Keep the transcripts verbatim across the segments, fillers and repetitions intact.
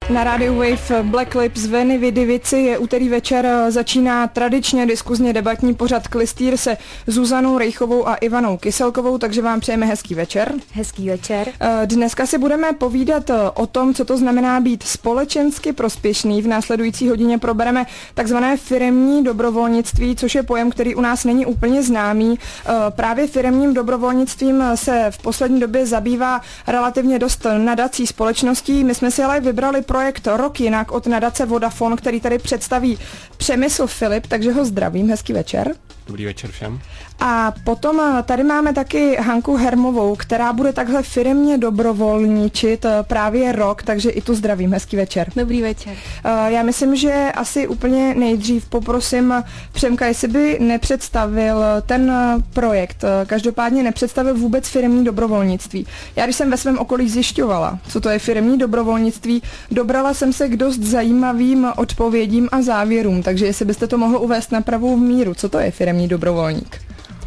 Na rádiu Wave Black Lips Veny Vidivici je úterý večer, začíná tradičně diskuzně debatní pořad Klystýr se Zuzanou Rejchovou a Ivanou Kyselkovou, takže vám přejeme hezký večer. Hezký večer. Dneska si budeme povídat o tom, co to znamená být společensky prospěšný. V následující hodině probereme takzvané firemní dobrovolnictví, což je pojem, který u nás není úplně známý. Právě firemním dobrovolnictvím se v poslední době zabývá relativně dost nadací společností. My jsme si ale vybrali projekt Rok jinak od nadace Vodafone, který tady představí Přemysl Filip, takže ho zdravím, hezký večer. Dobrý večer všem. A potom tady máme taky Hanku Hermovou, která bude takhle firemně dobrovolničit právě rok, takže i tu zdravím, hezký večer. Dobrý večer. Já myslím, že asi úplně nejdřív poprosím Přemka, jestli by nepředstavil ten projekt, každopádně nepředstavil vůbec firemní dobrovolnictví. Já když jsem ve svém okolí zjišťovala, co to je firemní dobrovolnictví, dobrala jsem se k dost zajímavým odpovědím a závěrům, takže jestli byste to mohl uvést na pravou míru, co to je firemní dobrovolník?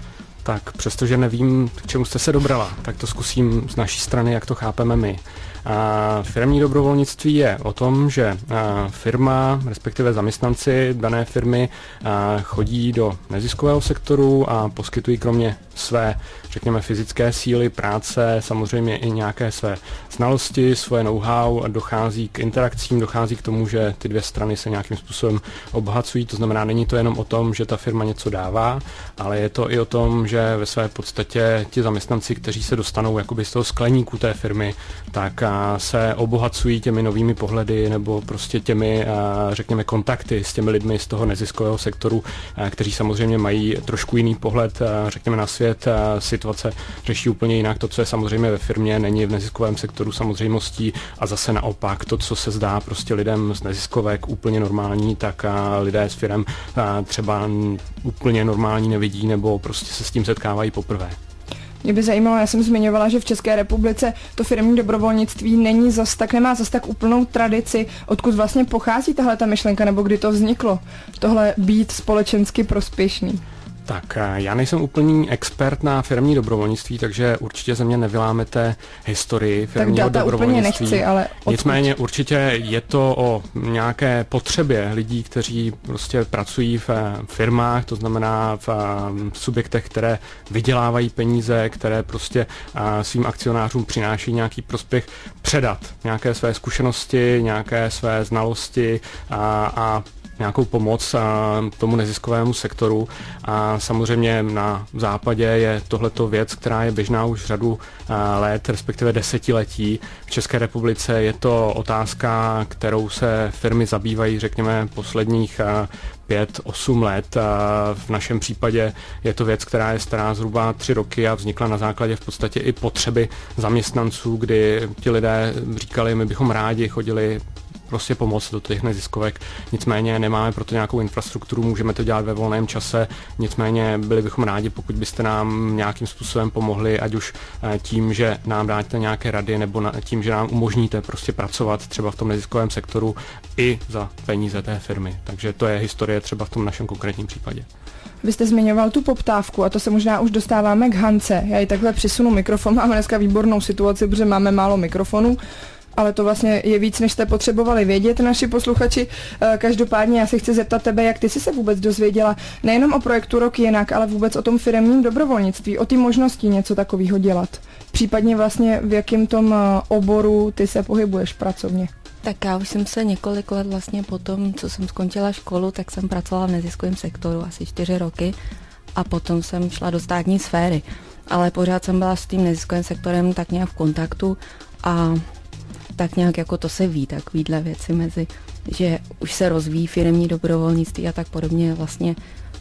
Tak přestože nevím, k čemu jste se dobrala, tak to zkusím z naší strany, jak to chápeme my. A firemní dobrovolnictví je o tom, že firma, respektive zaměstnanci dané firmy chodí do neziskového sektoru a poskytují kromě své, řekněme, fyzické síly, práce, samozřejmě i nějaké své znalosti, svoje know-how, dochází k interakcím, dochází k tomu, že ty dvě strany se nějakým způsobem obohacují. To znamená, není to jenom o tom, že ta firma něco dává, ale je to i o tom, že ve své podstatě ti zaměstnanci, kteří se dostanou jakoby z toho skleníku té firmy, tak se obohacují těmi novými pohledy nebo prostě těmi, řekněme, kontakty s těmi lidmi z toho neziskového sektoru, kteří samozřejmě mají trošku jiný pohled, řekněme, na svět, situace řeší úplně jinak. To, co je samozřejmě ve firmě, není v neziskovém sektoru samozřejmostí a zase naopak to, co se zdá prostě lidem z neziskovek úplně normální, tak lidé z firem třeba úplně normální nevidí nebo prostě se s tím setkávají poprvé. Mě by zajímalo, já jsem zmiňovala, že v České republice to firemní dobrovolnictví není zas tak, nemá zas tak úplnou tradici. Odkud vlastně pochází tahle ta myšlenka, nebo kdy to vzniklo? Tohle být společensky prospěšný. Tak já nejsem úplný expert na firemní dobrovolnictví, takže určitě ze mě nevylámete historii firemního tak dobrovolnictví. Úplně nechci, ale odkud? Nicméně určitě je to o nějaké potřebě lidí, kteří prostě pracují v firmách, to znamená v subjektech, které vydělávají peníze, které prostě svým akcionářům přináší nějaký prospěch, předat nějaké své zkušenosti, nějaké své znalosti a, a nějakou pomoc tomu neziskovému sektoru a samozřejmě na západě je tohleto věc, která je běžná už řadu let, respektive desetiletí. V České republice je to otázka, kterou se firmy zabývají, řekněme, posledních pět, osm let. V našem případě je to věc, která je stará zhruba tři roky a vznikla na základě v podstatě i potřeby zaměstnanců, kdy ti lidé říkali, my bychom rádi chodili prostě pomoct do těch neziskovek. Nicméně nemáme proto nějakou infrastrukturu, můžeme to dělat ve volném čase, nicméně byli bychom rádi, pokud byste nám nějakým způsobem pomohli, ať už tím, že nám dáte nějaké rady, nebo tím, že nám umožníte prostě pracovat třeba v tom neziskovém sektoru i za peníze té firmy. Takže to je historie třeba v tom našem konkrétním případě. Vy jste zmiňoval tu poptávku a to se možná už dostáváme k Hance. Já ji takhle přisunu mikrofon, máme dneska výbornou situaci, protože máme málo mikrofonů. Ale to vlastně je víc, než jste potřebovali vědět, naši posluchači. Každopádně já se chci zeptat tebe, jak ty jsi se vůbec dozvěděla nejenom o projektu Rok jinak, ale vůbec o tom firemním dobrovolnictví, o té možnosti něco takového dělat. Případně vlastně v jakém tom oboru ty se pohybuješ pracovně. Tak já už jsem se několik let vlastně po tom, co jsem skončila školu, tak jsem pracovala v neziskovém sektoru asi čtyři roky a potom jsem šla do státní sféry. Ale pořád jsem byla s tím neziskovým sektorem tak nějak v kontaktu a tak nějak jako to se ví, takovýhle věci mezi, že už se rozvíjí firemní dobrovolnictví a tak podobně. Vlastně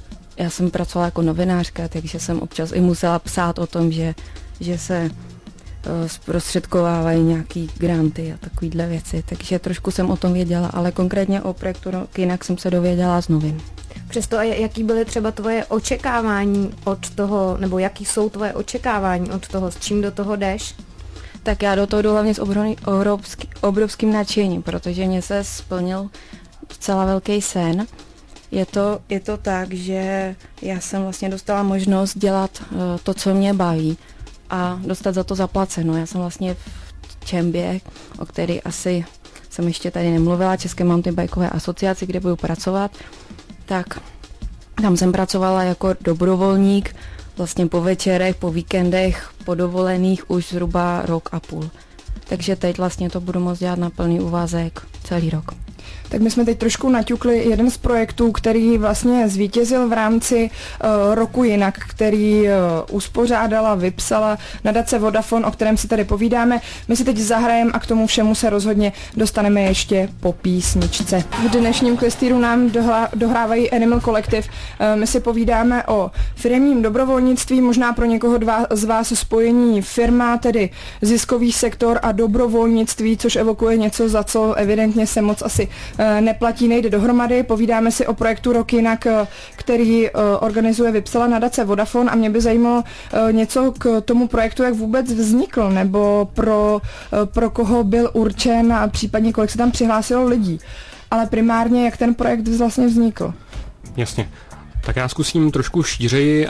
já jsem pracovala jako novinářka, takže jsem občas i musela psát o tom, že, že se uh, zprostředkovávají nějaký granty a takovýhle věci, takže trošku jsem o tom věděla, ale konkrétně o projektu Rok jinak jsem se dověděla z novin. Přesto, jaký byly třeba tvoje očekávání od toho, nebo jaký jsou tvoje očekávání od toho, s čím do toho jdeš? Tak já do toho jdu hlavně s obrovský, obrovským nadšením, protože mě se splnil docela velký sen. Je to, je to tak, že já jsem vlastně dostala možnost dělat uh, to, co mě baví a dostat za to zaplaceno. Já jsem vlastně v Čembě, o který asi jsem ještě tady nemluvila, České mountainbikeové asociaci, kde budu pracovat, tak tam jsem pracovala jako dobrovolník, vlastně po večerech, po víkendech, po dovolených už zhruba rok a půl. Takže teď vlastně to budu moct dělat na plný úvazek celý rok. Tak my jsme teď trošku naťukli jeden z projektů, který vlastně zvítězil v rámci uh, Roku jinak, který uh, uspořádala, vypsala nadace Vodafone, o kterém si tady povídáme. My si teď zahrajeme a k tomu všemu se rozhodně dostaneme ještě po písničce. V dnešním klistýru nám dohla, dohrávají Animal Collective. Uh, my si povídáme o firemním dobrovolnictví, možná pro někoho dva, z vás spojení firma, tedy ziskový sektor a dobrovolnictví, což evokuje něco, za co evidentně se moc asi neplatí, nejde dohromady. Povídáme si o projektu Rok jinak, který organizuje, vypsala nadace Vodafone a mě by zajímalo něco k tomu projektu, jak vůbec vznikl, nebo pro, pro koho byl určen a případně kolik se tam přihlásilo lidí. Ale primárně, jak ten projekt vlastně vznikl. Jasně. Tak já zkusím trošku šířeji.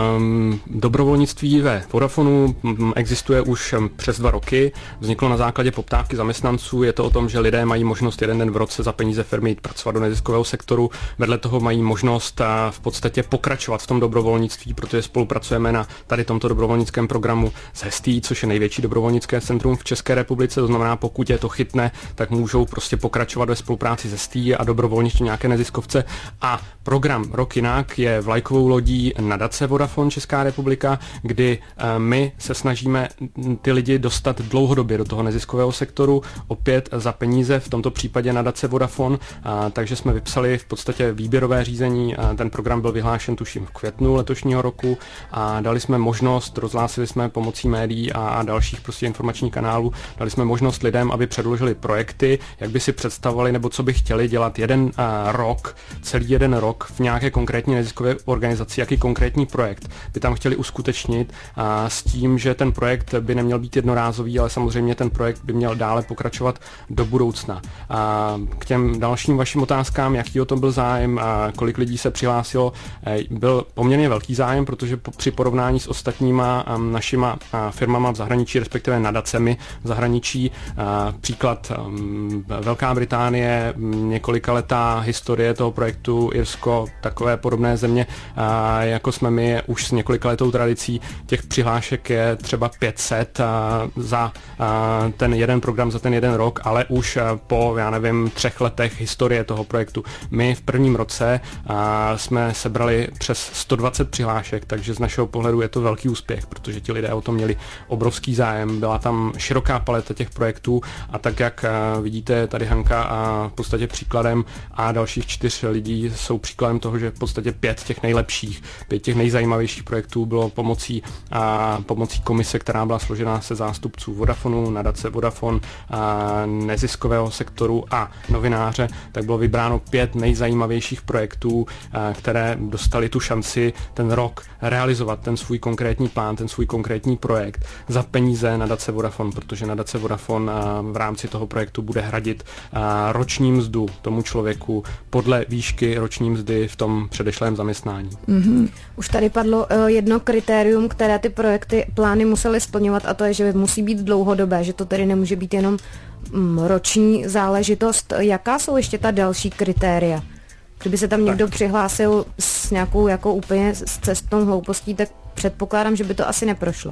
Dobrovolnictví ve Vodafonu existuje už přes dva roky. Vzniklo na základě poptávky zaměstnanců. Je to o tom, že lidé mají možnost jeden den v roce za peníze firmy jít pracovat do neziskového sektoru. Vedle toho mají možnost v podstatě pokračovat v tom dobrovolnictví, protože spolupracujeme na tady tomto dobrovolnickém programu s Hestý, což je největší dobrovolnické centrum v České republice. To znamená, pokud je to chytne, tak můžou prostě pokračovat ve spolupráci s Hestý a dobrovolničně nějaké neziskovce. A program Rok jinak je vlajkovou lodí nadace Vodafone Česká republika, kdy my se snažíme ty lidi dostat dlouhodobě do toho neziskového sektoru, opět za peníze, v tomto případě nadace Vodafone, a, takže jsme vypsali v podstatě výběrové řízení, a ten program byl vyhlášen tuším v květnu letošního roku a dali jsme možnost, rozhlásili jsme pomocí médií a, a dalších prostě informačních kanálů, dali jsme možnost lidem, aby předložili projekty, jak by si představovali nebo co by chtěli dělat jeden a, rok, celý jeden rok v nějaké konkrétní neziskové organizaci, jaký konkrétní projekt by tam chtěli uskutečnit a s tím, že ten projekt by neměl být jednorázový, ale samozřejmě ten projekt by měl dále pokračovat do budoucna. A k těm dalším vašim otázkám, jaký o tom byl zájem a kolik lidí se přihlásilo, byl poměrně velký zájem, protože při porovnání s ostatníma našima firmama v zahraničí, respektive nadacemi v zahraničí, příklad Velká Británie, několikaletá historie toho projektu, Irsko, takové podobné země, a jako jsme my, už s několikaletou tradicí, těch přihlášek je třeba pět set a za a ten jeden program, za ten jeden rok, ale už po, já nevím, třech letech historie toho projektu. My v prvním roce a jsme sebrali přes sto dvacet přihlášek, takže z našeho pohledu je to velký úspěch, protože ti lidé o to měli obrovský zájem, byla tam široká paleta těch projektů a tak, jak vidíte tady Hanka a v podstatě příkladem a dalších čtyř lidí jsou příkladem toho, že v podstatě pět těch nejlepších, pět těch nejzajímavějších projektů bylo pomocí, a, pomocí komise, která byla složena se zástupců Vodafonu, nadace Vodafone, a, neziskového sektoru a novináře, tak bylo vybráno pět nejzajímavějších projektů, a, které dostali tu šanci ten rok realizovat ten svůj konkrétní plán, ten svůj konkrétní projekt za peníze nadace Vodafone, protože nadace Vodafone a, v rámci toho projektu bude hradit a, roční mzdu tomu člověku podle výšky roční mzdy v tom předešlém zaměstnání. Mm-hmm. Už tady padlo uh, jedno kritérium, které ty projekty, plány musely splňovat, a to je, že musí být dlouhodobé, že to tedy nemůže být jenom um, roční záležitost. Jaká jsou ještě ta další kritéria? Kdyby se tam někdo tak přihlásil s nějakou jako úplně s cestnou hloupostí, tak předpokládám, že by to asi neprošlo.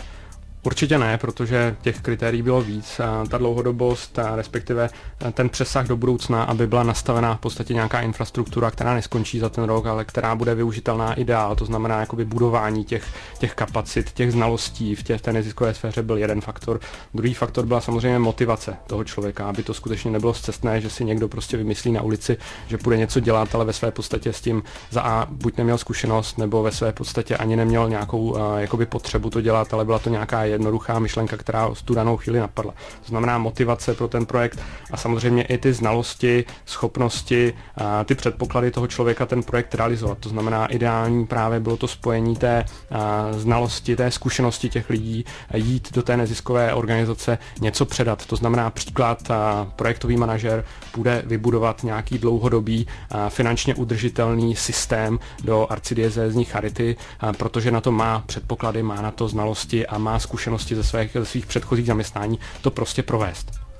Určitě ne, protože těch kritérií bylo víc. A ta dlouhodobost, a respektive ten přesah do budoucna, aby byla nastavená v podstatě nějaká infrastruktura, která neskončí za ten rok, ale která bude využitelná i dál. To znamená jakoby budování těch, těch kapacit, těch znalostí v, tě, v té neziskové sféře byl jeden faktor. Druhý faktor byla samozřejmě motivace toho člověka, aby to skutečně nebylo scestné, že si někdo prostě vymyslí na ulici, že půjde něco dělat, ale ve své podstatě s tím za A buď neměl zkušenost, nebo ve své podstatě ani neměl nějakou uh, jakoby potřebu to dělat, ale byla to nějaká jednoduchá myšlenka, která v tu danou chvíli napadla. To znamená motivace pro ten projekt a samozřejmě i ty znalosti, schopnosti, a ty předpoklady toho člověka ten projekt realizovat. To znamená ideální právě bylo to spojení té a, znalosti, té zkušenosti těch lidí, jít do té neziskové organizace, něco předat. To znamená příklad, a, projektový manažer bude vybudovat nějaký dlouhodobý a, finančně udržitelný systém do arcidiecézní charity, a, protože na to má předpoklady, má na to znalosti a má zkušenosti ze svých, ze svých předchozích zaměstnání to prostě provést.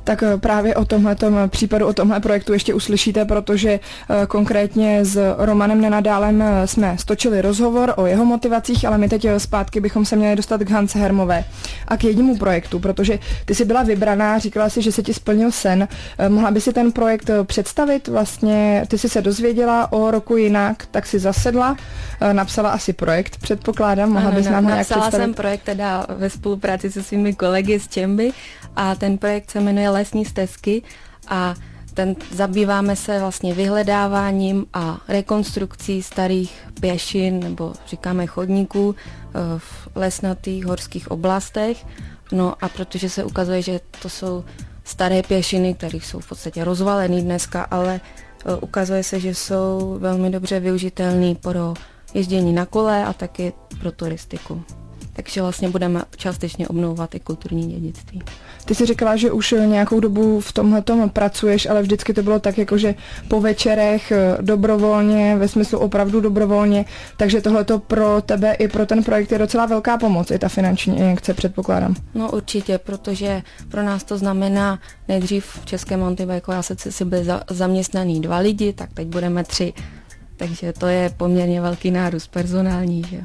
Tak právě o tomhletom případu, o tomhle projektu ještě uslyšíte, protože konkrétně s Romanem Nenadálem jsme stočili rozhovor o jeho motivacích, ale my teď zpátky bychom se měli dostat k Hance Hermové a k jedinému projektu, protože ty jsi byla vybraná, říkala si, že se ti splnil sen. Mohla by si ten projekt představit? Vlastně ty jsi se dozvěděla o Roku jinak, tak si zasedla, napsala asi projekt, předpokládám, mohla ano, bys nám ho nějak představit? Napsala jsem projekt teda ve spolupráci se svými kolegy z Čemby a ten projekt se jmenuje Lesní stezky a ten zabýváme se vlastně vyhledáváním a rekonstrukcí starých pěšin nebo říkáme chodníků v lesnatých horských oblastech. No a protože se ukazuje, že to jsou staré pěšiny, které jsou v podstatě rozvalené dneska, ale ukazuje se, že jsou velmi dobře využitelné pro ježdění na kole a taky pro turistiku. Takže vlastně budeme částečně obnovovat i kulturní dědictví. Ty jsi říkala, že už nějakou dobu v tomhletom pracuješ, ale vždycky to bylo tak, jako že po večerech dobrovolně, ve smyslu opravdu dobrovolně, takže tohleto pro tebe i pro ten projekt je docela velká pomoc, i ta finanční injekce, předpokládám. No určitě, protože pro nás to znamená nejdřív v Českém mountainbike asociaci byli za, zaměstnaný dva lidi, tak teď budeme tři, takže to je poměrně velký nárůst personální, že jo.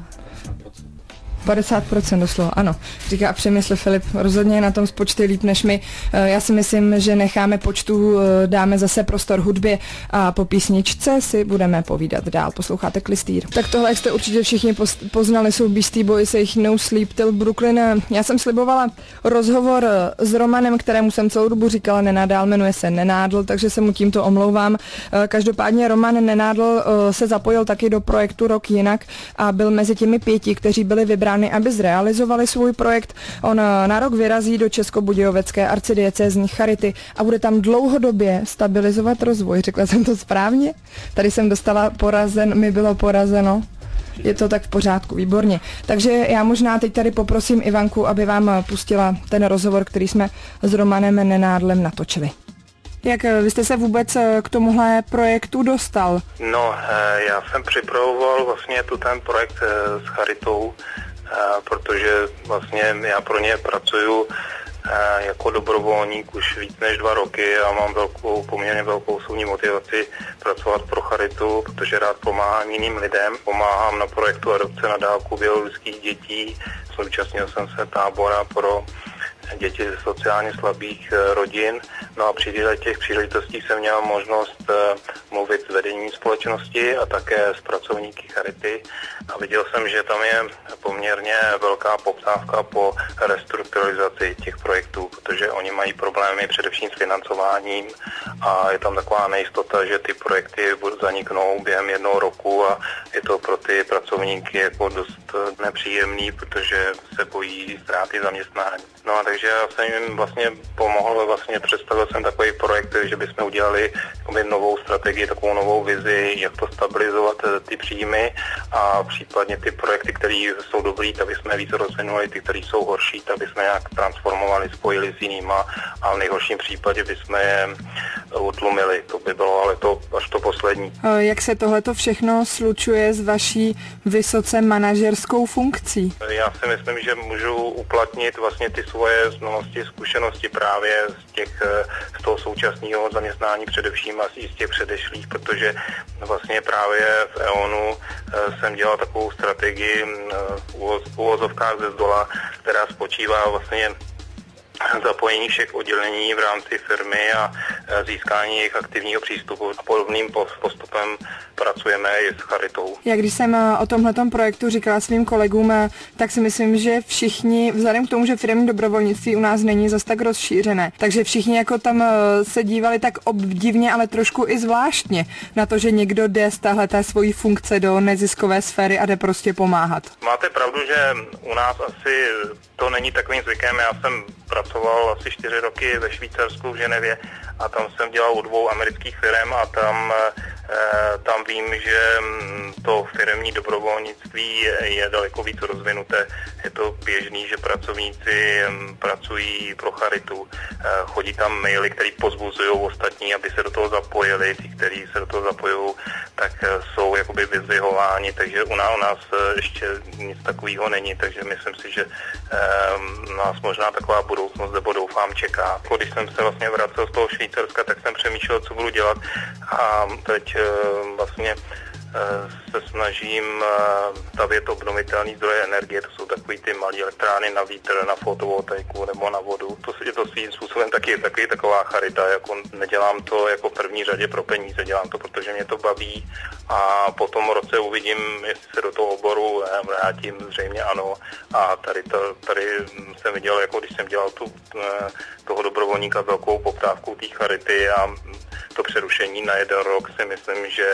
padesát procent doslova, ano. Říká a přemysl Filip, rozhodně je na tom s počty líp než my. Já si myslím, že necháme počtu, dáme zase prostor hudbě a po písničce si budeme povídat dál. Posloucháte Klystýr. Tak tohle jste určitě všichni poznali, jsou Beastie Boys, jejich No Sleep Till Brooklyn. Já jsem slibovala rozhovor s Romanem, kterému jsem celou dobu říkala Nenadál, jmenuje se Nenádl, takže se mu tímto omlouvám. Každopádně Roman Nenádl se zapojil taky do projektu Rok jinak a byl mezi těmi pěti, kteří byli vybráni, aby zrealizovali svůj projekt. On na rok vyrazí do Českobudějovecké arcidiecézní charity a bude tam dlouhodobě stabilizovat rozvoj. Řekla jsem to správně? Tady jsem dostala porazen, mi bylo porazeno. Je to tak v pořádku, výborně. Takže já možná teď tady poprosím Ivanku, aby vám pustila ten rozhovor, který jsme s Romanem Nenádlem natočili. Jak vy jste se vůbec k tomuhle projektu dostal? No, já jsem připravoval vlastně tu ten projekt s charitou, protože vlastně já pro ně pracuju jako dobrovolník už víc než dva roky a mám velkou, poměrně velkou osobní motivaci pracovat pro charitu, protože rád pomáhám jiným lidem. Pomáhám na projektu adopce na dálku biologických dětí, současnil jsem se tábora pro děti ze sociálně slabých rodin. No a při těch příležitostí jsem měl možnost mluvit s vedením společnosti a také s pracovníky charity. A viděl jsem, že tam je poměrně velká poptávka po restrukturalizaci těch projektů, protože oni mají problémy především s financováním a je tam taková nejistota, že ty projekty zaniknou během jednoho roku a je to pro ty pracovníky jako dost nepříjemný, protože se bojí ztráty zaměstnání. No a takže já jsem jim vlastně pomohl, vlastně představil jsem takový projekt, že bychom udělali novou strategii, takovou novou vizi, jak to stabilizovat ty příjmy a případně ty projekty, které jsou dobrý, tak bychom více rozvinuli, ty, které jsou horší, tak bychom nějak transformovali, spojili s jinýma a v nejhorším případě bychom je utlumili. To by bylo ale to až to poslední. Jak se tohleto všechno slučuje s vaší vysoce manažerskou funkcí? Já si myslím, že můžu uplatnit vlastně ty svoje znalosti, zkušenosti právě z těch, z toho současného zaměstnání především a i z těch předešlých, protože vlastně právě v E O N u jsem dělal takovou strategii v uvozovkách ze zdola, která spočívá vlastně zapojení všech oddělení v rámci firmy a získání jejich aktivního přístupu. A podobným postupem pracujeme i s charitou. Já když jsem o tomhletom projektu říkala svým kolegům, tak si myslím, že všichni, vzhledem k tomu, že firemní dobrovolnictví u nás není zas tak rozšířené, takže všichni jako tam se dívali tak obdivně, ale trošku i zvláštně na to, že někdo jde z téhleté svojí funkce do neziskové sféry a jde prostě pomáhat. Máte pravdu, že u nás asi to není takovým zvykem. Já jsem pracoval asi čtyři roky ve Švýcarsku v Ženevě a tam jsem dělal u dvou amerických firm a tam Tam vím, že to firemní dobrovolnictví je daleko víc rozvinuté. Je to běžný, že pracovníci pracují pro charitu. Chodí tam maily, které pozbuzují ostatní, aby se do toho zapojili. Ti, kteří se do toho zapojují, tak jsou jakoby vyzdvihováni, takže u nás, u nás ještě nic takového není, takže myslím si, že nás možná taková budoucnost, nebo doufám, čeká. Když jsem se vlastně vracel z toho Švýcarska, tak jsem přemýšlel, co budu dělat a teď vlastně se snažím stavět obnovitelné zdroje energie, to jsou takový ty malé elektrárny na vítr, na fotovoltaiku nebo na vodu. To je to svým způsobem taky, taky taková charita, jako nedělám to jako v první řadě pro peníze, dělám to, protože mě to baví a po tom roce uvidím, jestli se do toho oboru vrátím, zřejmě ano. A tady, to, tady jsem viděl, jako když jsem dělal tu, toho dobrovolníka velkou poptávkou té charity a to přerušení na jeden rok si myslím, že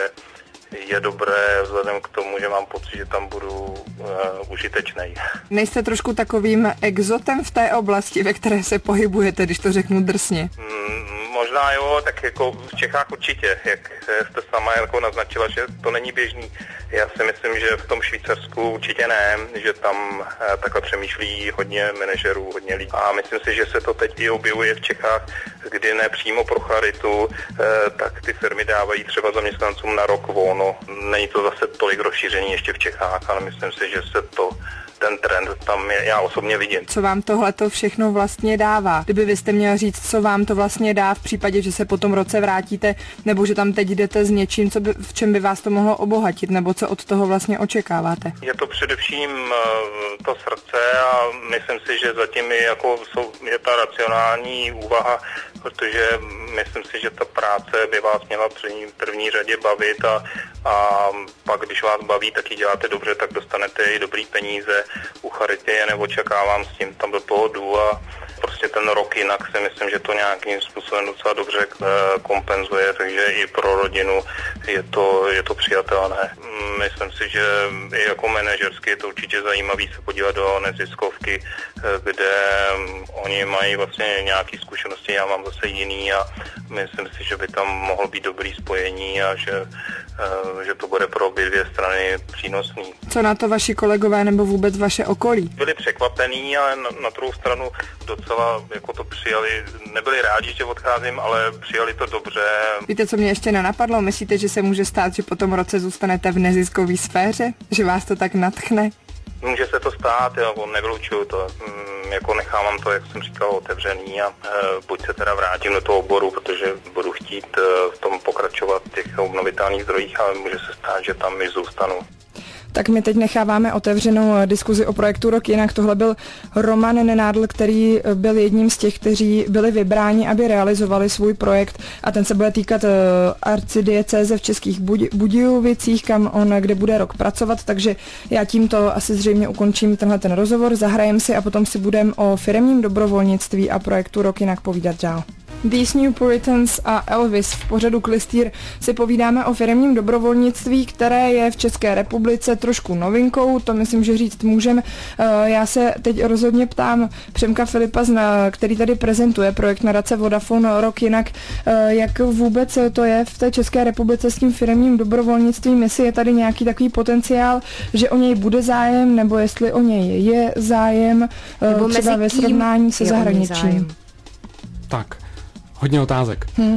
je dobré vzhledem k tomu, že mám pocit, že tam budu uh, užitečnej. Nejste trošku takovým exotem v té oblasti, ve které se pohybujete, když to řeknu drsně? Mm, možná jo, tak jako v Čechách určitě, jak jste sama jako naznačila, že to není běžný. Já si myslím, že v tom Švýcarsku určitě ne, že tam uh, takhle přemýšlí hodně manažerů, hodně lidí. A myslím si, že se to teď i objevuje v Čechách, kdy ne přímo pro charitu, uh, tak ty firmy dávají třeba zaměstnancům na rok volno. Není to zase tolik rozšíření ještě v Čechách, ale myslím si, že se to, ten trend tam je, já osobně vidím. Co vám tohleto všechno vlastně dává? Kdyby vy jste měl říct, co vám to vlastně dá v případě, že se po tom roce vrátíte, nebo že tam teď jdete s něčím, co by, v čem by vás to mohlo obohatit, nebo co od toho vlastně očekáváte? Je to především to srdce a myslím si, že zatím je, jako, jsou, je ta racionální úvaha, protože myslím si, že ta práce by vás měla v první, první řadě bavit a, a pak, když vás baví, tak ji děláte dobře, tak dostanete i dobrý peníze. U charity je neočekávám, s tím tam do toho jdu a prostě ten rok jinak si myslím, že to nějakým způsobem docela dobře kompenzuje, takže i pro rodinu je to, je to přijatelné. Myslím si, že i jako manažersky je to určitě zajímavý se podívat do neziskovky, kde oni mají vlastně nějaké zkušenosti, já mám zase jiný a myslím si, že by tam mohlo být dobrý spojení a že, že to bude pro obě dvě strany přínosný. Co na to vaši kolegové nebo vůbec vaše okolí? Byli překvapení, ale na, na druhou stranu docela jako to přijali, nebyli rádi, že odcházím, ale přijali to dobře. Víte, co mě ještě nenapadlo? Myslíte, že se může stát, že po tom roce zůstanete v neziskové sféře? Že vás to tak nadchne? Může se to stát, já nevylučuju to, jako nechávám to, jak jsem říkal, otevřený a e, buď se teda vrátím do toho oboru, protože budu chtít e, v tom pokračovat v těch obnovitelných zdrojích, ale může se stát, že tam i zůstanu. Tak my teď necháváme otevřenou diskuzi o projektu Rok jinak. Tohle byl Roman Nenádl, který byl jedním z těch, kteří byli vybráni, aby realizovali svůj projekt a ten se bude týkat uh, arcidiecéze v Českých Budějovicích, kam on kde bude rok pracovat, takže já tímto asi zřejmě ukončím tenhle ten rozhovor, zahrajem si a potom si budeme o firemním dobrovolnictví a projektu Rok jinak povídat dál. These New Puritans a Elvis v pořadu Klystýr si povídáme o firemním dobrovolnictví, které je v České republice trošku novinkou, to myslím, že říct můžeme. Já se teď rozhodně ptám Přemka Filipa, který tady prezentuje projekt nadace Vodafone Rok jinak, jak vůbec to je v té České republice s tím firemním dobrovolnictvím, jestli je tady nějaký takový potenciál, že o něj bude zájem, nebo jestli o něj je zájem, nebo třeba ve srovnání se zahraničím. Tak. Hodně otázek. Hmm.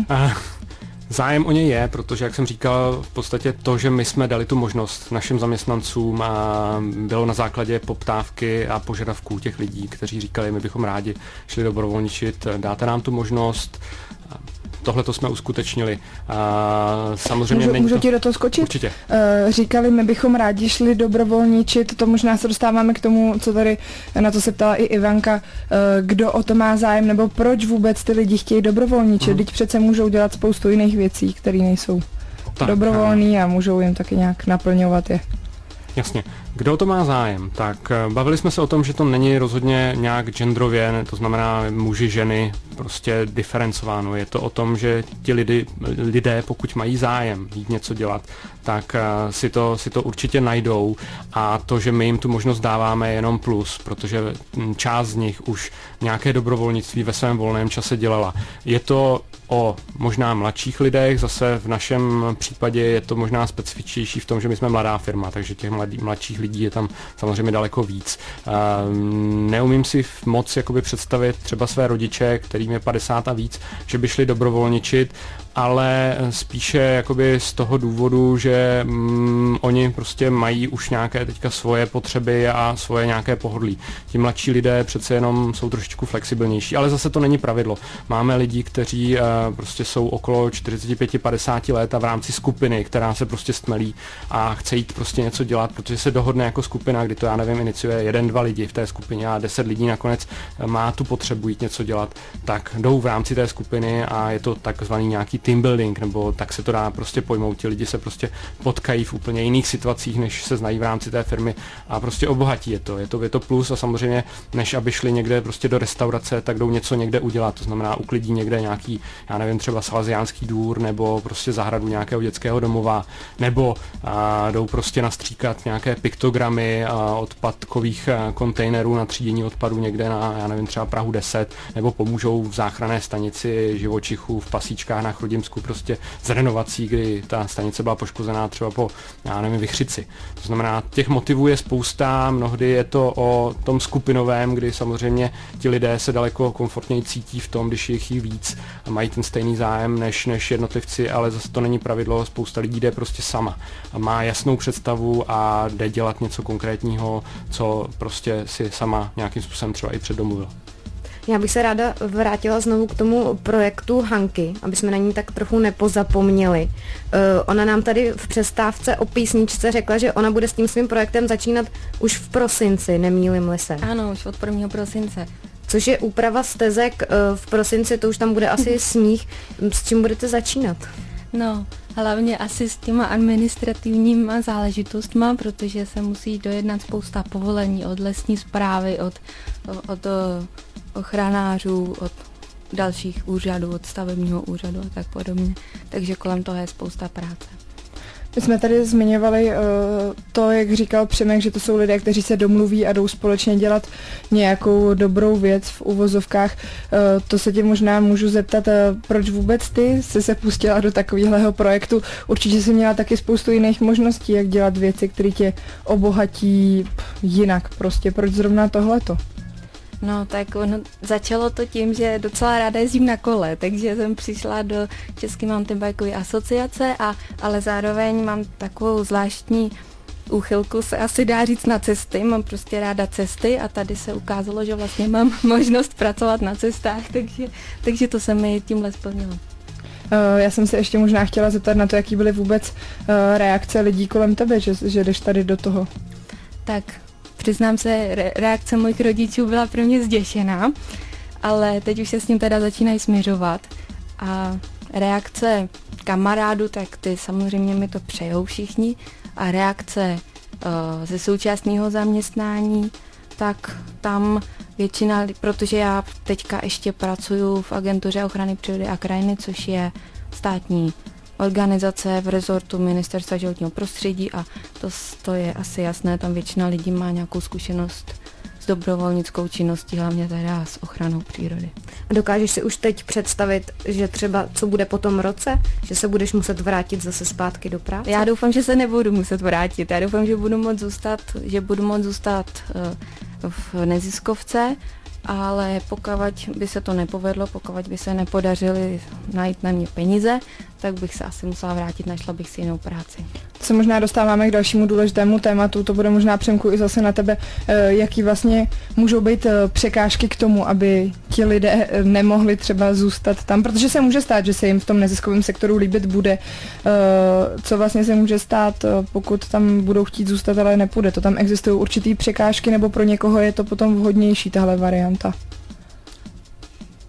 Zájem o něj je, protože, jak jsem říkal, v podstatě to, že my jsme dali tu možnost našim zaměstnancům a bylo na základě poptávky a požadavků těch lidí, kteří říkali, my bychom rádi šli dobrovolničit, dáte nám tu možnost. Tohle to jsme uskutečnili. A samozřejmě můžu, není můžu to... ti do toho skočit? Určitě. Uh, říkali, my bychom rádi šli dobrovolničit, to možná se dostáváme k tomu, co tady na to se ptala i Ivanka, uh, kdo o to má zájem, nebo proč vůbec ty lidi chtějí dobrovolničit, hmm. Teď přece můžou dělat spoustu jiných věcí, které nejsou tak, dobrovolný a můžou jim taky nějak naplňovat je. Jasně. Kdo to má zájem? Tak bavili jsme se o tom, že to není rozhodně nějak genderově, to znamená muži, ženy, prostě diferencováno. Je to o tom, že ti lidi, lidé, pokud mají zájem jít něco dělat, tak si to, si to určitě najdou a to, že my jim tu možnost dáváme, je jenom plus, protože část z nich už nějaké dobrovolnictví ve svém volném čase dělala. Je to o možná mladších lidech, zase v našem případě je to možná specifičnější v tom, že my jsme mladá firma, takže těch mladý, mladších lidí je tam samozřejmě daleko víc. Neumím si moc jakoby představit třeba své rodiče, kterým je padesát a víc, že by šli dobrovolničit, ale spíše jakoby z toho důvodu, že mm, oni prostě mají už nějaké teďka svoje potřeby a svoje nějaké pohodlí. Ti mladší lidé přece jenom jsou trošičku flexibilnější, ale zase to není pravidlo. Máme lidi, kteří uh, prostě jsou okolo čtyřicet pět padesát let a v rámci skupiny, která se prostě stmelí a chce jít prostě něco dělat, protože se dohodne jako skupina, kdy to, já nevím, iniciuje jeden, dva lidi v té skupině a deset lidí nakonec má tu potřebu jít něco dělat, tak jdou v rámci té skupiny a je to takzvaný nějaký team building, nebo tak se to dá prostě pojmout. Ti lidi se prostě potkají v úplně jiných situacích, než se znají v rámci té firmy a prostě obohatí je to. Je to, je to plus a samozřejmě, než aby šli někde prostě do restaurace, tak jdou něco někde udělat. To znamená, uklidí někde nějaký, já nevím, třeba salesiánský důr, nebo prostě zahradu nějakého dětského domova, nebo a, jdou prostě nastříkat nějaké piktogramy a, odpadkových a, kontejnerů na třídění odpadů někde na, já nevím, třeba Prahu deset, nebo pomůžou v záchranné stanici živočichů v Pasíčkách na Chrudimsku prostě z renovací, kdy ta stanice byla poškozená třeba po, já nevím, vichřici. To znamená, těch motivů je spousta, mnohdy je to o tom skupinovém, kdy samozřejmě ti lidé se daleko komfortněji cítí v tom, když je jich víc a mají ten stejný zájem než, než jednotlivci, ale zase to není pravidlo, spousta lidí jde prostě sama a má jasnou představu a jde dělat něco konkrétního, co prostě si sama nějakým způsobem třeba i předdomluvila. Já bych se ráda vrátila znovu k tomu projektu Hanky, aby jsme na ní tak trochu nepozapomněli. Uh, ona nám tady v přestávce o písničce řekla, že ona bude s tím svým projektem začínat už v prosinci, nemýlim-li se. Ano, už od prvního prosince. Což je úprava stezek uh, v prosinci, to už tam bude asi sníh. S čím budete začínat? No, hlavně asi s těma administrativníma záležitostma, protože se musí dojednat spousta povolení od lesní správy, od, od, od ochranářů, od dalších úřadů, od stavebního úřadu a tak podobně. Takže kolem toho je spousta práce. My jsme tady zmiňovali uh, to, jak říkal Přemek, že to jsou lidé, kteří se domluví a jdou společně dělat nějakou dobrou věc v uvozovkách. Uh, to se tě možná můžu zeptat, uh, proč vůbec ty jsi se pustila do takového projektu? Určitě jsi měla taky spoustu jiných možností, jak dělat věci, které tě obohatí jinak. Prostě proč zrovna tohleto? No tak ono, začalo to tím, že docela ráda jezdím na kole, takže jsem přišla do České mountainbikeové asociace, a, ale zároveň mám takovou zvláštní úchylku, se asi dá říct, na cesty, mám prostě ráda cesty a tady se ukázalo, že vlastně mám možnost pracovat na cestách, takže, takže to se mi tímhle splnilo. Já jsem se ještě možná chtěla zeptat na to, jaký byly vůbec reakce lidí kolem tebe, že, že jdeš tady do toho. Tak přiznám se, re- reakce mojich rodičů byla pro mě zděšená, ale teď už se s tím teda začínají směřovat. A reakce kamarádů, tak ty samozřejmě mi to přejou všichni. A reakce uh, ze současného zaměstnání, tak tam většina, protože já teďka ještě pracuju v agentuře ochrany přírody a krajiny, což je státní organizace v rezortu Ministerstva životního prostředí, a to, to je asi jasné, tam většina lidí má nějakou zkušenost s dobrovolnickou činností, hlavně teda s ochranou přírody. A dokážeš si už teď představit, že třeba co bude po tom roce, že se budeš muset vrátit zase zpátky do práce? Já doufám, že se nebudu muset vrátit. Já doufám, že budu moct zůstat, že budu moct zůstat uh, v neziskovce, ale pokud by se to nepovedlo, pokud by se nepodařili najít na mě peníze, tak bych se asi musela vrátit, našla bych si jinou práci. Se možná dostáváme k dalšímu důležitému tématu, to bude možná, Přemku, i zase na tebe, jaký vlastně můžou být překážky k tomu, aby ti lidé nemohli třeba zůstat tam, protože se může stát, že se jim v tom neziskovém sektoru líbit bude. Co vlastně se může stát, pokud tam budou chtít zůstat, ale nepůjde? To tam existují určitý překážky, nebo pro někoho je to potom vhodnější, tahle varianta?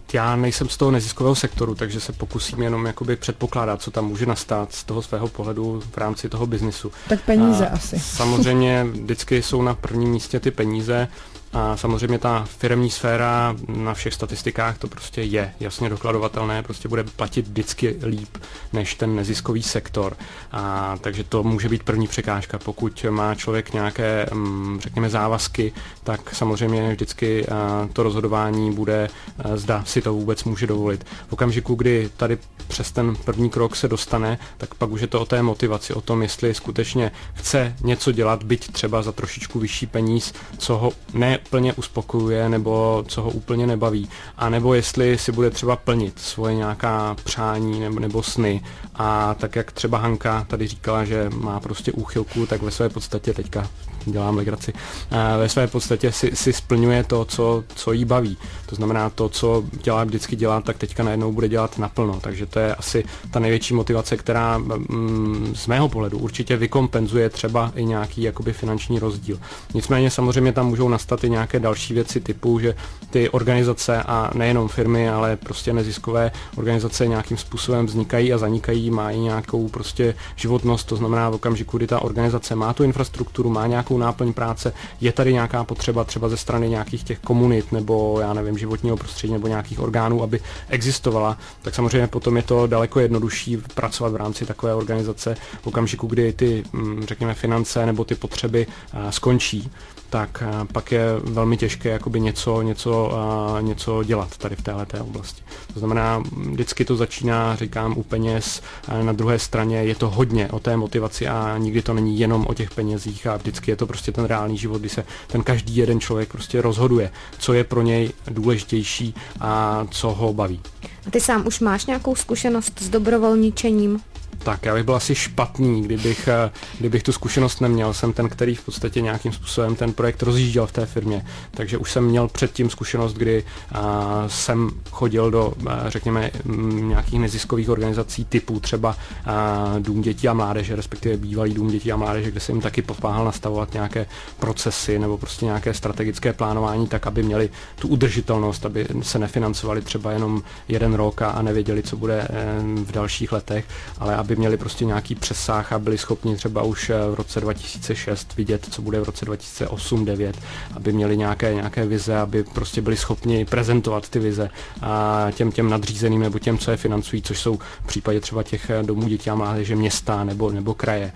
já nejsem z toho neziskového sektoru, takže se pokusím jenom jakoby předpokládat, co tam může nastat z toho svého pohledu v rámci toho biznisu. Tak peníze a asi. Samozřejmě vždycky jsou na prvním místě ty peníze a samozřejmě ta firemní sféra na všech statistikách to prostě je jasně dokladovatelné, prostě bude platit vždycky líp než ten neziskový sektor. A takže to může být první překážka. Pokud má člověk nějaké, řekněme, závazky, tak samozřejmě vždycky to rozhodování bude, zda si to vůbec může dovolit. V okamžiku, kdy tady přes ten první krok se dostane, tak pak už je to o té motivaci, o tom, jestli skutečně chce něco dělat, byť třeba za trošičku vyšší peníz, co ho ne úplně uspokojuje nebo co ho úplně nebaví. A nebo jestli si bude třeba plnit svoje nějaká přání nebo, nebo sny. A tak jak třeba Hanka tady říkala, že má prostě úchylku, tak ve své podstatě teďka dělám legraci, ve své podstatě si, si splňuje to, co, co jí baví. To znamená to, co dělá vždycky dělat, tak teďka najednou bude dělat naplno. Takže to je asi ta největší motivace, která mm, z mého pohledu určitě vykompenzuje třeba i nějaký jakoby finanční rozdíl. Nicméně samozřejmě tam můžou nastat i nějaké další věci typu, že ty organizace a nejenom firmy, ale prostě neziskové organizace nějakým způsobem vznikají a zanikají, mají nějakou prostě životnost, to znamená v okamžiku, kdy ta organizace má tu infrastrukturu, má nějakou náplň práce, je tady nějaká potřeba třeba ze strany nějakých těch komunit nebo já nevím, životního prostředí nebo nějakých orgánů, aby existovala, tak samozřejmě potom je to daleko jednodušší pracovat v rámci takové organizace v okamžiku, kdy ty, řekněme, finance nebo ty potřeby skončí, tak pak je velmi těžké jakoby něco, něco, něco dělat tady v téhleté oblasti. To znamená, vždycky to začíná, říkám, u peněz, na druhé straně je to hodně o té motivaci a nikdy to není jenom o těch penězích a vždycky je to prostě ten reálný život, kdy se ten každý jeden člověk prostě rozhoduje, co je pro něj důležitější a co ho baví. A ty sám už máš nějakou zkušenost s dobrovolničením? Tak já bych byl asi špatný, kdybych, kdybych tu zkušenost neměl. Jsem ten, který v podstatě nějakým způsobem ten projekt rozjížděl v té firmě. Takže už jsem měl předtím zkušenost, kdy a, jsem chodil do, a, řekněme, m, nějakých neziskových organizací typu třeba a, Dům dětí a mládeže, respektive bývalý Dům dětí a mládeže, kde jsem jim taky pomáhal nastavovat nějaké procesy nebo prostě nějaké strategické plánování, tak aby měli tu udržitelnost, aby se nefinancovali třeba jenom jeden rok a nevěděli, co bude e, v dalších letech, ale aby měli prostě nějaký přesah a byli schopni třeba už v roce dva tisíce šest vidět, co bude v roce dva tisíce osm devět, aby měli nějaké, nějaké vize, aby prostě byli schopni prezentovat ty vize a těm, těm nadřízeným nebo těm, co je financují, což jsou v případě třeba těch domů dětí a mládeže města nebo, nebo kraje.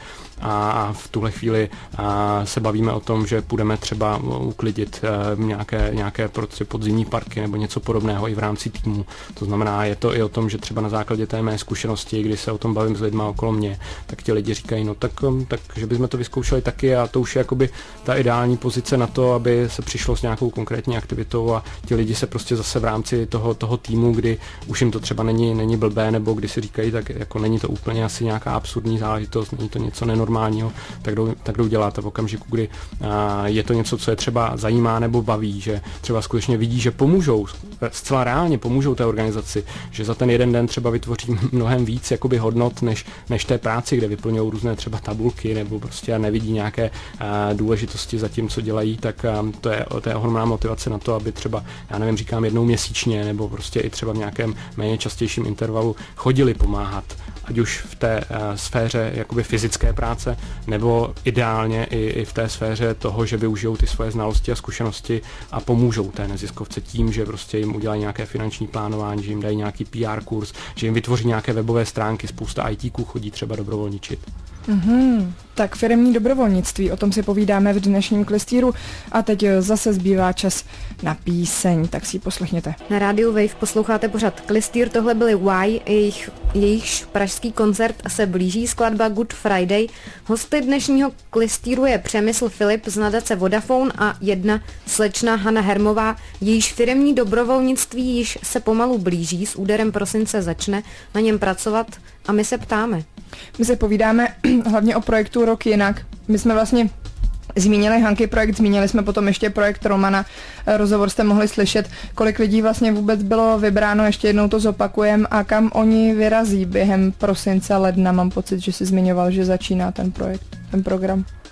A v tuhle chvíli se bavíme o tom, že půjdeme třeba uklidit nějaké, nějaké prostě podzimní parky nebo něco podobného i v rámci týmu. To znamená, je to i o tom, že třeba na základě té mé zkušenosti, kdy se o tom bavím s lidma okolo mě, tak ti lidi říkají, no tak, tak že bychom to vyzkoušeli taky a to už je jakoby ta ideální pozice na to, aby se přišlo s nějakou konkrétní aktivitou a ti lidi se prostě zase v rámci toho, toho týmu, kdy už jim to třeba není, není blbé, nebo kdy si říkají, tak jako není to úplně asi nějaká absurdní záležitost, není to něco nenormálního, tak jdou, tak jdou dělat a v okamžiku, kdy a, je to něco, co je třeba zajímá nebo baví, že třeba skutečně vidí, že pomůžou, zcela reálně pomůžou té organizaci, že za ten jeden den třeba vytvoří mnohem víc jakoby hodnot, než, než té práci, kde vyplňují různé třeba tabulky nebo prostě nevidí nějaké a, důležitosti za tím, co dělají, tak a, to je, to je ohromná motivace na to, aby třeba, já nevím, říkám jednou měsíčně nebo prostě i třeba v nějakém méně častějším intervalu chodili pomáhat, ať už v té uh, sféře jakoby fyzické práce, nebo ideálně i, i v té sféře toho, že využijou ty svoje znalosti a zkušenosti a pomůžou té neziskovce tím, že prostě jim udělají nějaké finanční plánování, že jim dají nějaký P R kurz, že jim vytvoří nějaké webové stránky, spousta í té ků chodí třeba dobrovolničit. Mm-hmm. Tak firemní dobrovolnictví, o tom si povídáme v dnešním klistýru a teď zase zbývá čas na píseň, tak si ji poslechněte. Na rádiu Wave posloucháte pořad Klistýr, tohle byly Y, jejich, jejichž pražský koncert se blíží, skladba Good Friday. Hosty dnešního klistýru je Přemysl Filip z nadace Vodafone a jedna slečna Hana Hermová, jejíž firemní dobrovolnictví již se pomalu blíží, s úderem prosince začne na něm pracovat a my se ptáme. My se povídáme hlavně o projektu Rok jinak. My jsme vlastně zmínili Hanky projekt, zmínili jsme potom ještě projekt Romana. Rozhovor jste mohli slyšet, kolik lidí vlastně vůbec bylo vybráno, ještě jednou to zopakujem, a kam oni vyrazí během prosince, ledna. Mám pocit, že jsi zmiňoval, že začíná ten projekt, ten program.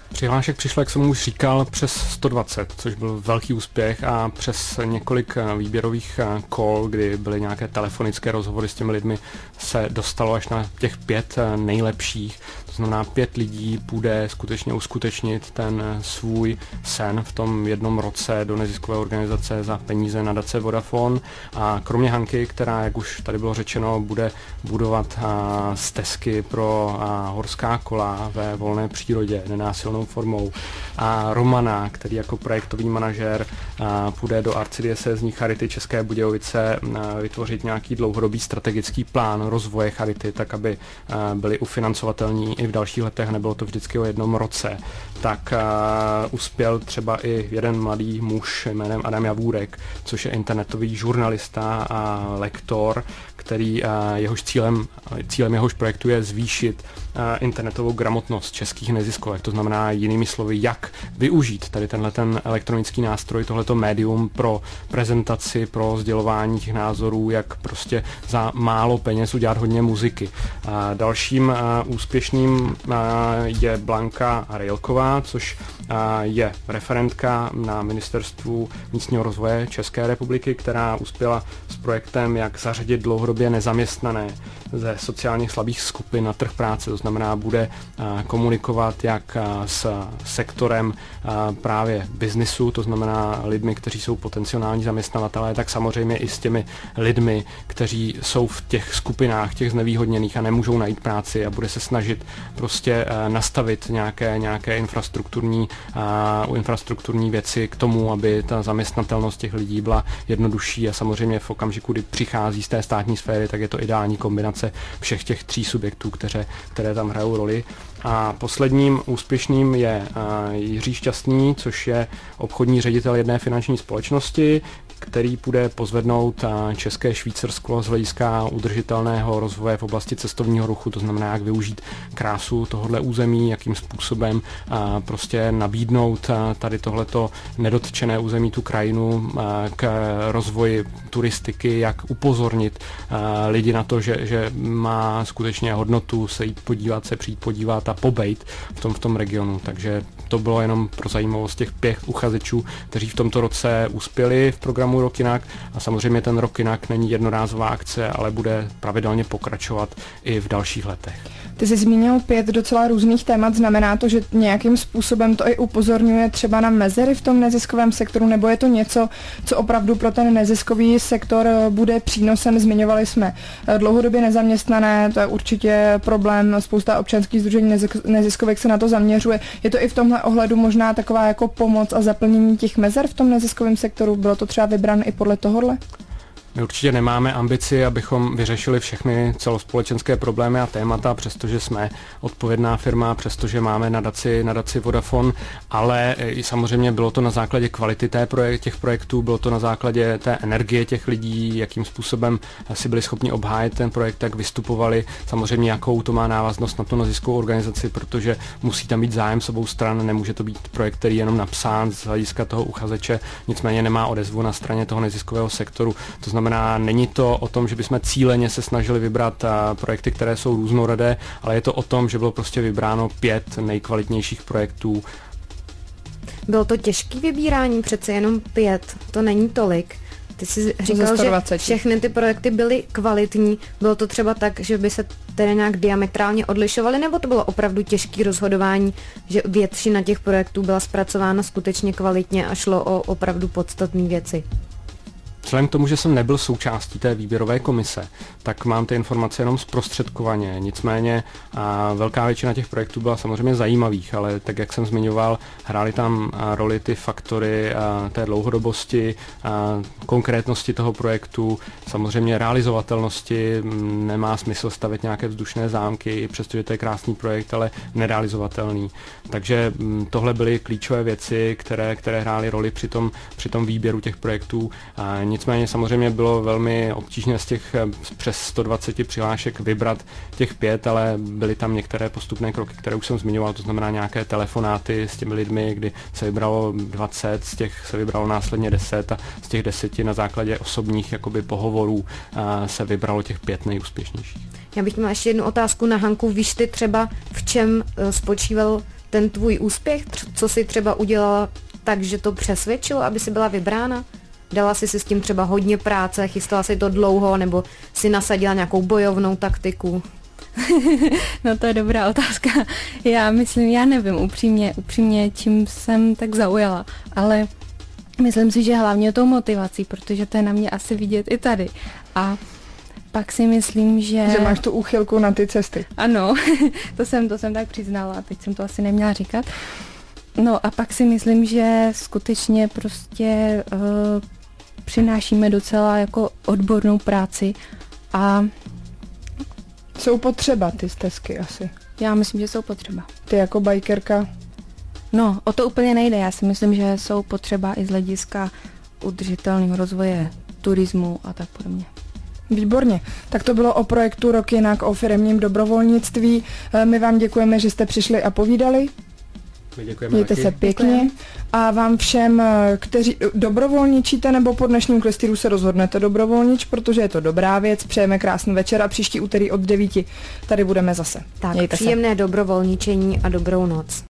Přihlášek přišlo, jak jsem už říkal, přes sto dvacet, což byl velký úspěch a přes několik výběrových kol, kdy byly nějaké telefonické rozhovory s těmi lidmi, se dostalo až na těch pět nejlepších. To znamená, pět lidí půjde skutečně uskutečnit ten svůj sen v tom jednom roce do neziskové organizace za peníze nadace Vodafone. A kromě Hanky, která, jak už tady bylo řečeno, bude budovat stezky pro horská kola ve volné přírodě nenásilnou formou, a Romana, který jako projektový manažer půjde do arcidiecézní Charity České Budějovice vytvořit nějaký dlouhodobý strategický plán rozvoje Charity, tak aby byli ufinancovatelní i v dalších letech, nebylo to vždycky o jednom roce. Tak uh, uspěl třeba i jeden mladý muž jménem Adam Javůrek, což je internetový žurnalista a lektor, který uh, jehož cílem, cílem jehož projektu je zvýšit uh, internetovou gramotnost českých neziskovek. To znamená jinými slovy, jak využít tady tenhle ten elektronický nástroj, tohleto médium pro prezentaci, pro sdělování těch názorů, jak prostě za málo peněz udělat hodně muziky. Uh, dalším uh, úspěšným uh, je Blanka Rejlková, což je referentka na Ministerstvu místního rozvoje České republiky, která uspěla s projektem, jak zařadit dlouhodobě nezaměstnané ze sociálně slabých skupin na trh práce. To znamená, bude komunikovat jak s sektorem právě biznisu, to znamená lidmi, kteří jsou potenciální zaměstnavatelé, tak samozřejmě i s těmi lidmi, kteří jsou v těch skupinách, těch znevýhodněných a nemůžou najít práci, a bude se snažit prostě nastavit nějaké, nějaké infrastrukturní, uh, infrastrukturní věci k tomu, aby ta zaměstnatelnost těch lidí byla jednodušší, a samozřejmě v okamžiku, kdy přichází z té státní sféry, tak je to ideální kombinace všech těch tří subjektů, které, které tam hrajou roli. A posledním úspěšným je uh, Jiří Šťastný, což je obchodní ředitel jedné finanční společnosti, který půjde pozvednout České Švýcarsko z hlediska udržitelného rozvoje v oblasti cestovního ruchu, to znamená, jak využít krásu tohohle území, jakým způsobem prostě nabídnout tady tohleto nedotčené území, tu krajinu k rozvoji turistiky, jak upozornit lidi na to, že, že má skutečně hodnotu se jít podívat, se přijít podívat a pobejt v tom, v tom regionu. Takže to bylo jenom pro zajímavost těch pět uchazečů, kteří v tomto roce uspěli v programu Rok jinak, a samozřejmě ten Rok jinak není jednorázová akce, ale bude pravidelně pokračovat i v dalších letech. Ty jsi zmínil pět docela různých témat, znamená to, že nějakým způsobem to i upozorňuje třeba na mezery v tom neziskovém sektoru, nebo je to něco, co opravdu pro ten neziskový sektor bude přínosem? Zmiňovali jsme dlouhodobě nezaměstnané, to je určitě problém, spousta občanských sdružení neziskovek se na to zaměřuje. Je to i v tomhle ohledu možná taková jako pomoc a zaplnění těch mezer v tom neziskovém sektoru? Bylo to třeba vybráno i podle tohohle? My určitě nemáme ambici, abychom vyřešili všechny celospolečenské problémy a témata, přestože jsme odpovědná firma, přestože máme nadaci, nadaci Vodafone, ale i samozřejmě bylo to na základě kvality té projekt, těch projektů, bylo to na základě té energie těch lidí, jakým způsobem si byli schopni obhájit ten projekt, jak vystupovali, samozřejmě jakou to má návaznost na tu neziskovou organizaci, protože musí tam být zájem s obou stran, nemůže to být projekt, který je jenom napsán z hlediska toho uchazeče, nicméně nemá odezvu na straně toho neziskového sektoru. To znamená, není to o tom, že bychom cíleně se snažili vybrat projekty, které jsou různorodé, ale je to o tom, že bylo prostě vybráno pět nejkvalitnějších projektů. Bylo to těžké vybírání, přece jenom pět, to není tolik. Ty jsi říkal, že všechny ty projekty byly kvalitní. Bylo to třeba tak, že by se tedy nějak diametrálně odlišovaly, nebo to bylo opravdu těžké rozhodování, že většina těch projektů byla zpracována skutečně kvalitně a šlo o opravdu podstatné věci? Vzhledem k tomu, že jsem nebyl součástí té výběrové komise, tak mám ty informace jenom zprostředkovaně. Nicméně a velká většina těch projektů byla samozřejmě zajímavých, ale tak, jak jsem zmiňoval, hrály tam roli ty faktory a té dlouhodobosti, a konkrétnosti toho projektu, samozřejmě realizovatelnosti. Nemá smysl stavět nějaké vzdušné zámky, přestože to je krásný projekt, ale nerealizovatelný. Takže tohle byly klíčové věci, které, které hrály roli při tom, při tom výběru těch projektů. A nicméně samozřejmě bylo velmi obtížné z těch přes sto dvacet přihlášek vybrat těch pět, ale byly tam některé postupné kroky, které už jsem zmiňoval, to znamená nějaké telefonáty s těmi lidmi, kdy se vybralo dvacet, z těch se vybralo následně deset a z těch deseti na základě osobních jakoby pohovorů se vybralo těch pět nejúspěšnějších. Já bych měla ještě jednu otázku na Hanku. Víš ty třeba, v čem spočíval ten tvůj úspěch, co si třeba udělala tak, že to přesvědčilo, aby si byla vybrána? Dala jsi si s tím třeba hodně práce, chystala si to dlouho, nebo si nasadila nějakou bojovnou taktiku? No to je dobrá otázka. Já myslím, já nevím upřímně, upřímně, čím jsem tak zaujala, ale myslím si, že hlavně tou motivací, protože to je na mě asi vidět i tady. A pak si myslím, že... Že máš tu úchylku na ty cesty. Ano, to jsem, to jsem tak přiznala a teď jsem to asi neměla říkat. No a pak si myslím, že skutečně prostě uh, přinášíme docela jako odbornou práci a... Jsou potřeba ty stezky asi. Já myslím, že jsou potřeba. Ty jako bikerka? No, o to úplně nejde. Já si myslím, že jsou potřeba i z hlediska udržitelného rozvoje turismu a tak podobně. Výborně. Tak to bylo o projektu Rok jinak, o firemním dobrovolnictví. My vám děkujeme, že jste přišli a povídali. My děkujeme. Mějte taky. se pěkně. Děkujeme. A vám všem, kteří dobrovolničíte nebo po dnešním klistýru se rozhodnete dobrovolnič, protože je to dobrá věc, přejeme krásný večer a příští úterý od devíti tady budeme zase. Tak, Mějte příjemné se. dobrovolničení a dobrou noc.